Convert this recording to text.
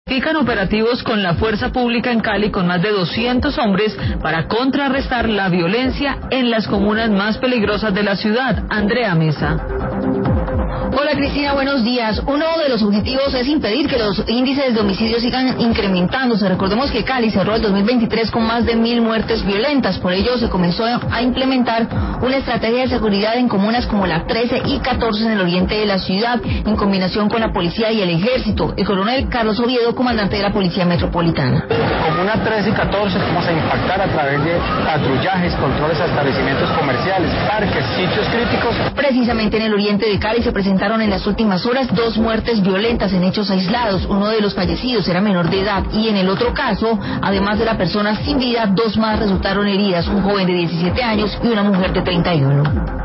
Pican operativos con la fuerza pública en Cali con más de 200 hombres para contrarrestar la violencia en las comunas más peligrosas de la ciudad. Andrea Mesa. Hola Cristina, buenos días. Uno de los objetivos es impedir que los índices de homicidios sigan incrementándose. Recordemos que Cali cerró el 2023 con más de 1.000 muertes violentas. Por ello se comenzó a implementar una estrategia de seguridad en comunas como la 13 y 14 en el oriente de la ciudad, en combinación con la policía y el ejército. El coronel Carlos Oviedo, comandante de la Policía Metropolitana. Comuna 13 y 14 vamos a impactar a través de patrullajes, controles a establecimientos comerciales, parques, sitios críticos. Precisamente en el oriente de Cali se presentaron en las últimas horas 2 muertes violentas en hechos aislados. Uno de los fallecidos era menor de edad y en el otro caso, además de la persona sin vida, 2 más resultaron heridas, un joven de 17 años y una mujer de 31.